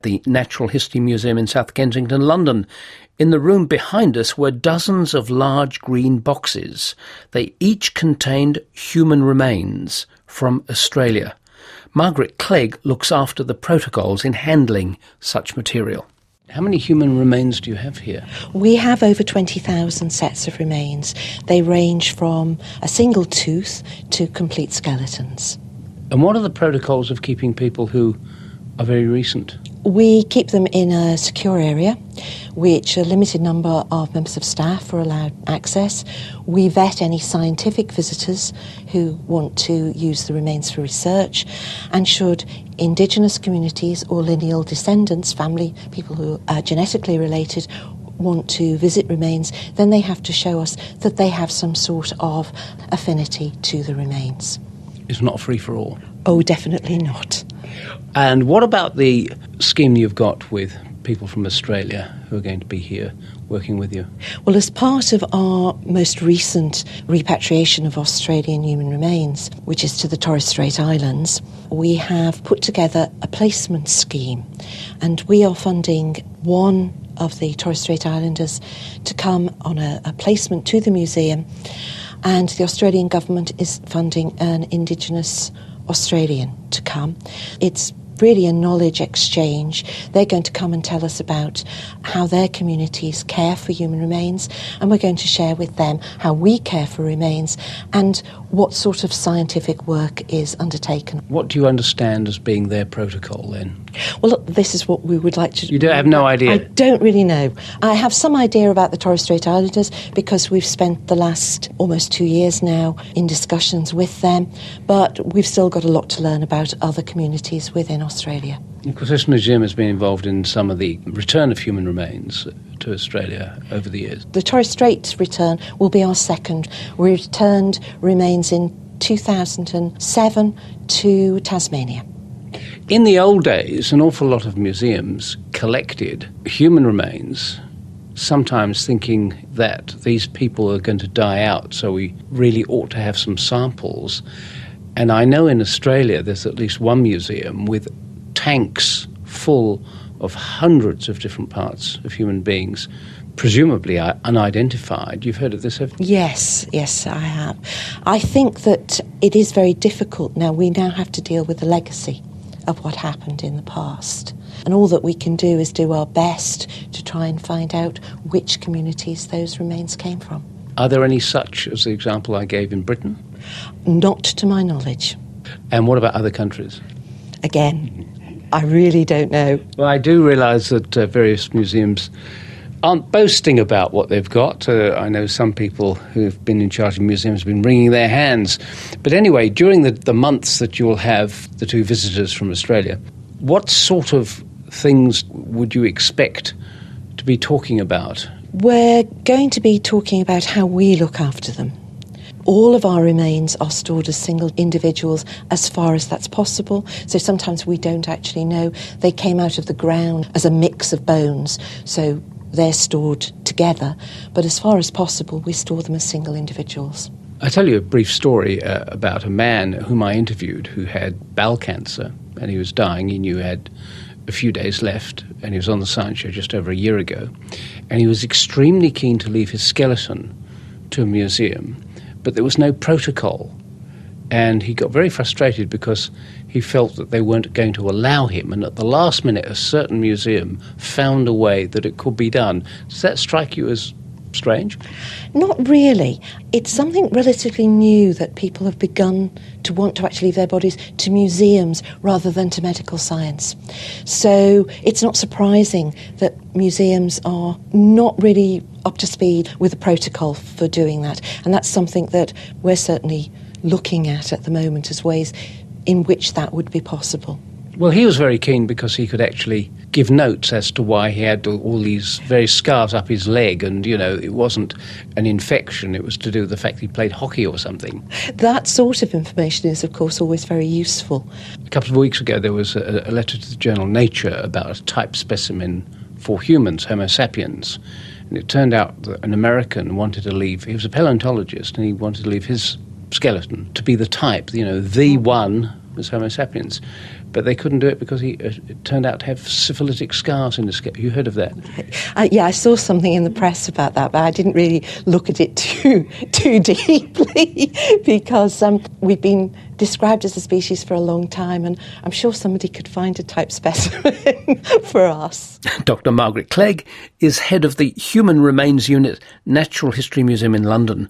the Natural History Museum in South Kensington, London. In the room behind us were dozens of large green boxes. They each contained human remains from Australia. Margaret Clegg looks after the protocols in handling such material. How many human remains do you have here? We have over 20,000 sets of remains. They range from a single tooth to complete skeletons. And what are the protocols of keeping people who are very recent? We keep them in a secure area, which a limited number of members of staff are allowed access. We vet any scientific visitors who want to use the remains for research, and should Indigenous communities or lineal descendants, family, people who are genetically related, want to visit remains, then they have to show us that they have some sort of affinity to the remains. It's not free for all? Oh, definitely not. And what about the scheme you've got with people from Australia who are going to be here working with you? Well, as part of our most recent repatriation of Australian human remains, which is to the Torres Strait Islands, we have put together a placement scheme, and we are funding one of the Torres Strait Islanders to come on a placement to the museum, and the Australian government is funding an Indigenous Australian to come. It's really a knowledge exchange. They're going to come and tell us about how their communities care for human remains, and we're going to share with them how we care for remains and what sort of scientific work is undertaken. What do you understand as being their protocol then? Well, look, this is what we would like to do. You don't have no idea? I don't really know. I have some idea about the Torres Strait Islanders because we've spent the last almost 2 years now in discussions with them, but we've still got a lot to learn about other communities within Australia. Of course, this museum has been involved in some of the return of human remains to Australia over the years. The Torres Strait return will be our second. We returned remains in 2007 to Tasmania. In the old days, an awful lot of museums collected human remains, sometimes thinking that these people are going to die out, so we really ought to have some samples. And I know in Australia there's at least one museum with tanks full of hundreds of different parts of human beings, presumably unidentified. You've heard of this, haven't you? Yes, I have. I think that it is very difficult now. We now have to deal with the legacy of what happened in the past. And all that we can do is do our best to try and find out which communities those remains came from. Are there any such as the example I gave in Britain? Not to my knowledge. And what about other countries? Again, I really don't know. Well, I do realise that various museums aren't boasting about what they've got. I know some people who've been in charge of museums have been wringing their hands. But anyway, during the months that you'll have the two visitors from Australia, what sort of things would you expect to be talking about? We're going to be talking about how we look after them. All of our remains are stored as single individuals as far as that's possible. So sometimes we don't actually know. They came out of the ground as a mix of bones, so they're stored together. But as far as possible, we store them as single individuals. I'll tell you a brief story about a man whom I interviewed who had bowel cancer, and he was dying. He knew he had a few days left, and he was on the Science Show just over a year ago. And he was extremely keen to leave his skeleton to a museum, but there was no protocol. And he got very frustrated because he felt that they weren't going to allow him. And at the last minute, a certain museum found a way that it could be done. Does that strike you as strange? Not really. It's something relatively new that people have begun to want to actually leave their bodies to museums rather than to medical science. So it's not surprising that museums are not really up to speed with the protocol for doing that. And that's something that we're certainly looking at the moment as ways in which that would be possible. Well, he was very keen because he could actually give notes as to why he had all these various scars up his leg, and, you know, it wasn't an infection, it was to do with the fact he played hockey or something. That sort of information is, of course, always very useful. A couple of weeks ago there was a letter to the journal Nature about a type specimen for humans, Homo sapiens, and it turned out that an American wanted to leave, he was a paleontologist, and he wanted to leave his skeleton to be the type, you know, the one was Homo sapiens. but they couldn't do it because he turned out to have syphilitic scars in his scalp. You heard of that? Yeah, I saw something in the press about that, but I didn't really look at it too deeply because we've been described as a species for a long time, and I'm sure somebody could find a type specimen for us. Dr. Margaret Clegg is head of the Human Remains Unit, Natural History Museum in London.